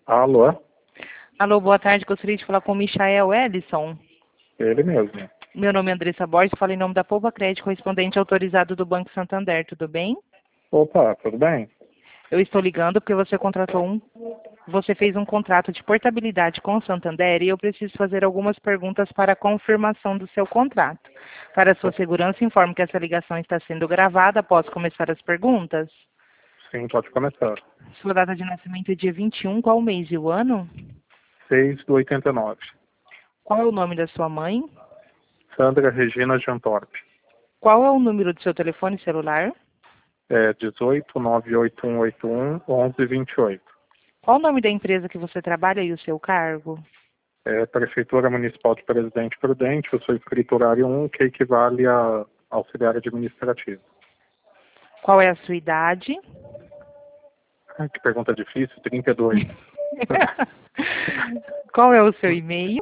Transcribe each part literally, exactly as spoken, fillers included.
Alô? Alô, boa tarde. Gostaria de falar com o Michael Ellison. Ele mesmo. Meu nome é Andressa Borges, falo em nome da Poupa Crédito, correspondente autorizado do Banco Santander. Tudo bem? Opa, tudo bem? Eu estou ligando porque você contratou um... Você fez um contrato de portabilidade com o Santander e eu preciso fazer algumas perguntas para a confirmação do seu contrato. Para sua segurança, informo que essa ligação está sendo gravada. Posso começar as perguntas? Sim, pode começar. Sua data de nascimento é dia vinte e um, qual o mês e o ano? seis do oitenta e nove. Qual é o nome da sua mãe? Sandra Regina Jantorp. Qual é o número do seu telefone celular? É dezoito, nove oito um oito um, onze vinte e oito. Qual o nome da empresa que você trabalha e o seu cargo? É Prefeitura Municipal de Presidente Prudente, eu sou escriturário um, que equivale a auxiliar administrativo. Qual é a sua idade? Ai, que pergunta difícil, trinta e dois. Qual é o seu e-mail?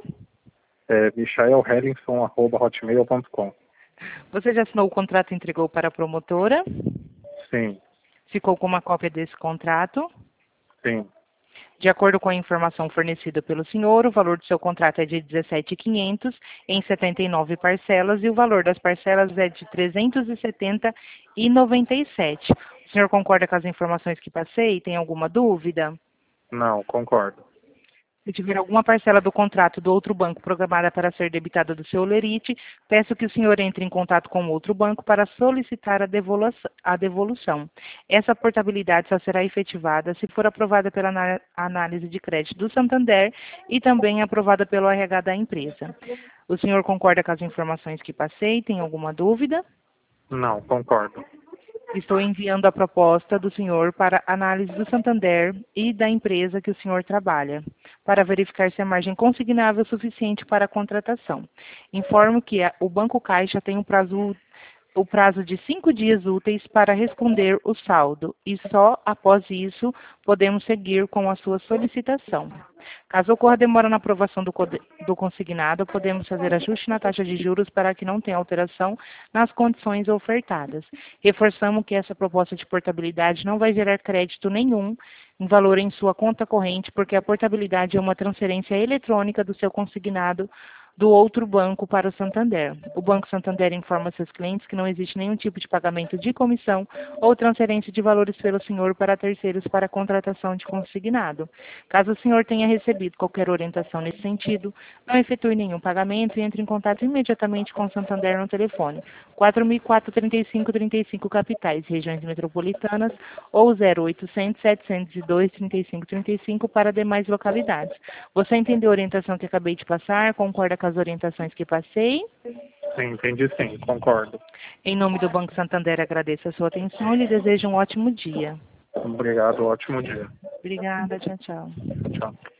É michael hellinson arroba hotmail ponto com. Você já assinou o contrato e entregou para a promotora? Sim, Ficou com uma cópia desse contrato? sim, De acordo com a informação fornecida pelo senhor, o valor do seu contrato é de dezessete mil e quinhentos em setenta e nove parcelas e o valor das parcelas é de trezentos e setenta e noventa e sete. O senhor concorda com as informações que passei? Tem alguma dúvida? não, concordo. Se tiver alguma parcela do contrato do outro banco programada para ser debitada do seu lerite, peço que o senhor entre em contato com o outro banco para solicitar a devolução. A devolução. Essa portabilidade só será efetivada se for aprovada pela ana- análise de crédito do Santander e também aprovada pelo R H da empresa. O senhor concorda com as informações que passei? Tem alguma dúvida? Não, concordo. Estou enviando a proposta do senhor para análise do Santander e da empresa que o senhor trabalha, para verificar se a margem consignável é suficiente para a contratação. Informo que a- o Banco Caixa tem um prazo, o prazo de cinco dias úteis para responder o saldo e só após isso podemos seguir com a sua solicitação. Caso ocorra demora na aprovação do, code- do consignado, podemos fazer ajuste na taxa de juros para que não tenha alteração nas condições ofertadas. Reforçamos que essa proposta de portabilidade não vai gerar crédito nenhum em valor em sua conta corrente, porque a portabilidade é uma transferência eletrônica do seu consignado do outro banco para o Santander. O Banco Santander informa seus clientes que não existe nenhum tipo de pagamento de comissão ou transferência de valores pelo senhor para terceiros para a contratação de consignado. Caso o senhor tenha recebido qualquer orientação nesse sentido, não efetue nenhum pagamento e entre em contato imediatamente com o Santander no telefone quatro mil e quatro, trinta e cinco, trinta e cinco capitais, regiões metropolitanas ou zero oitocentos, setecentos e dois, trinta e cinco, trinta e cinco para demais localidades. Você entendeu a orientação que acabei de passar? Concorda com as orientações que passei? Sim, entendi sim, concordo. Em nome do Banco Santander, agradeço a sua atenção e lhe desejo um ótimo dia. Obrigado, ótimo dia. Obrigada, tchau, tchau. Tchau.